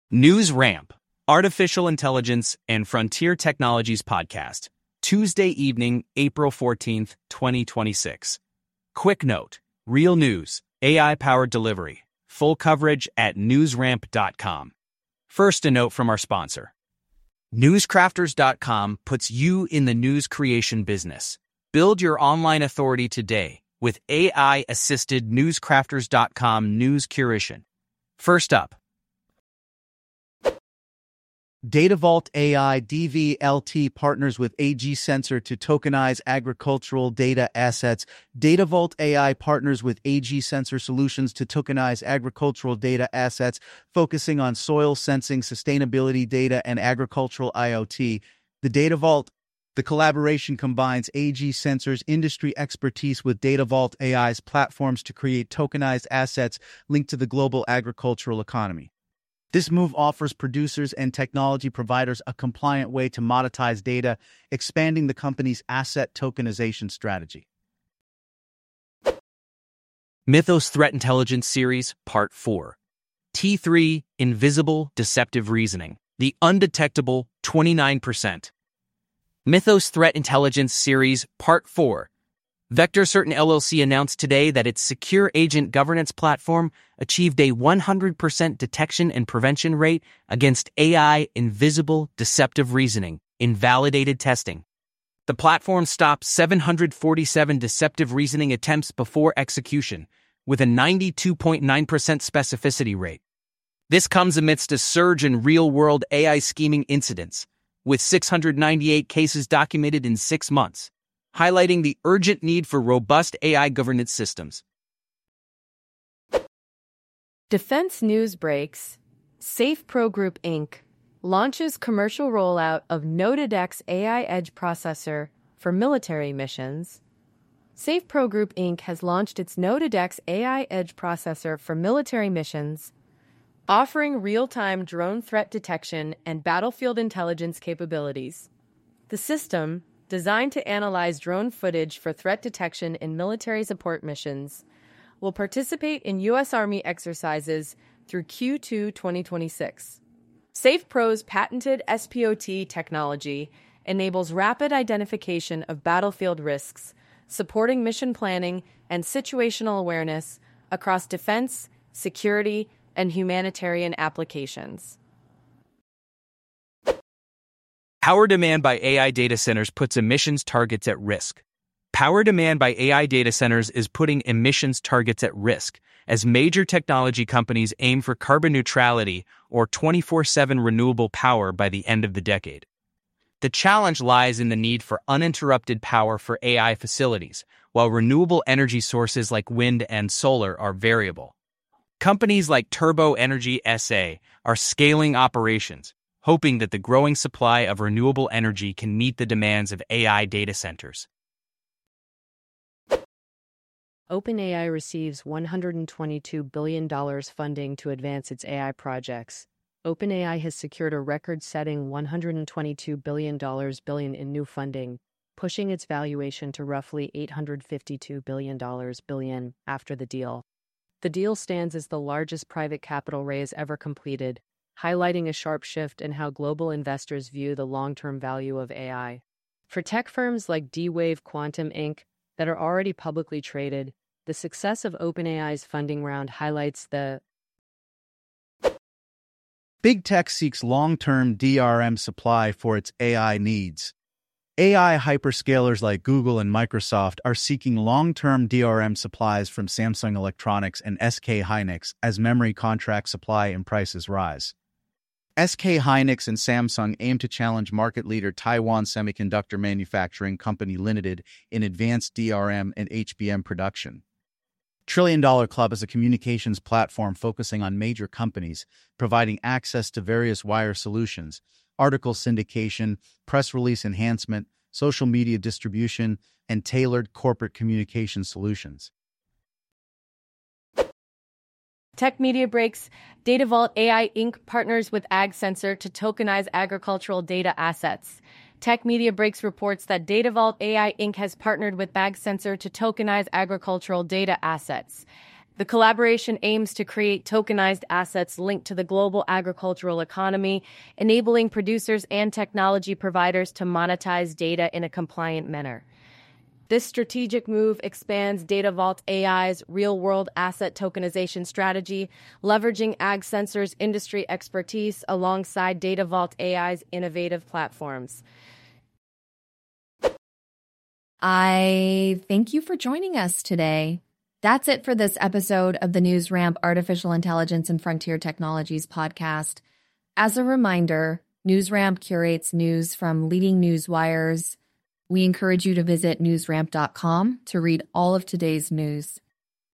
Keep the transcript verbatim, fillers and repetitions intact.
News Ramp, Artificial Intelligence and Frontier Technologies podcast, Tuesday evening, April fourteenth, twenty twenty-six. Quick note, real news, A I-powered delivery, full coverage at news ramp dot com. First, a note from our sponsor. Newscrafters dot com puts you in the news creation business. Build your online authority today with A I-assisted newscrafters dot com news curation. First up, DataVault A I D V L T partners with A G Sensor to tokenize agricultural data assets. DataVault A I partners with A G Sensor Solutions to tokenize agricultural data assets, focusing on soil sensing, sustainability data, and agricultural I O T. The DataVault The collaboration combines A G Sensor's industry expertise with DataVault A I's platforms to create tokenized assets linked to the global agricultural economy. This move offers producers and technology providers a compliant way to monetize data, expanding the company's asset tokenization strategy. Mythos Threat Intelligence Series, Part four. T three, Invisible Deceptive Reasoning, the Undetectable twenty-nine percent. Mythos Threat Intelligence Series, Part four. Vector Certain L L C announced today that its secure agent governance platform achieved a one hundred percent detection and prevention rate against A I invisible deceptive reasoning in validated testing. The platform stopped seven hundred forty-seven deceptive reasoning attempts before execution, with a ninety-two point nine percent specificity rate. This comes amidst a surge in real-world A I scheming incidents, with six hundred ninety-eight cases documented in six months. Highlighting the urgent need for robust A I governance systems. Defense news breaks. SafePro Group Incorporated launches commercial rollout of Notidex A I Edge processor for military missions. SafePro Group Incorporated has launched its Notidex A I Edge processor for military missions, offering real-time drone threat detection and battlefield intelligence capabilities. The system, designed to analyze drone footage for threat detection in military support missions, will participate in U S Army exercises through Q two twenty twenty-six. SafePro's patented S P O T technology enables rapid identification of battlefield risks, supporting mission planning and situational awareness across defense, security, and humanitarian applications. Power demand by A I data centers puts emissions targets at risk. Power demand by A I data centers is putting emissions targets at risk as major technology companies aim for carbon neutrality or twenty-four seven renewable power by the end of the decade. The challenge lies in the need for uninterrupted power for A I facilities, while renewable energy sources like wind and solar are variable. Companies like Turbo Energy S A are scaling operations, hoping that the growing supply of renewable energy can meet the demands of A I data centers. OpenAI receives one hundred twenty-two billion dollars funding to advance its A I projects. OpenAI has secured a record-setting one hundred twenty-two billion dollars billion in new funding, pushing its valuation to roughly eight hundred fifty-two billion dollars billion after the deal. The deal stands as the largest private capital raise ever completed, highlighting a sharp shift in how global investors view the long-term value of A I. For tech firms like D-Wave Quantum Incorporated that are already publicly traded, the success of OpenAI's funding round highlights the Big Tech seeks long-term D R M supply for its A I needs. A I hyperscalers like Google and Microsoft are seeking long-term D R M supplies from Samsung Electronics and S K Hynix as memory contract supply and prices rise. S K Hynix and Samsung aim to challenge market leader Taiwan Semiconductor Manufacturing Company Limited in advanced D R M and H B M production. Trillion Dollar Club is a communications platform focusing on major companies, providing access to various wire solutions, article syndication, press release enhancement, social media distribution, and tailored corporate communication solutions. Tech Media Breaks. DataVault A I Incorporated partners with AgSensor to tokenize agricultural data assets. Tech Media Breaks reports that DataVault A I Incorporated has partnered with AgSensor to tokenize agricultural data assets. The collaboration aims to create tokenized assets linked to the global agricultural economy, enabling producers and technology providers to monetize data in a compliant manner. This strategic move expands DataVault A I's real-world asset tokenization strategy, leveraging AgSensor's industry expertise alongside DataVault A I's innovative platforms. I thank you for joining us today. That's it for this episode of the NewsRamp Artificial Intelligence and Frontier Technologies podcast. As a reminder, NewsRamp curates news from leading news wires. We encourage you to visit newsramp dot com to read all of today's news.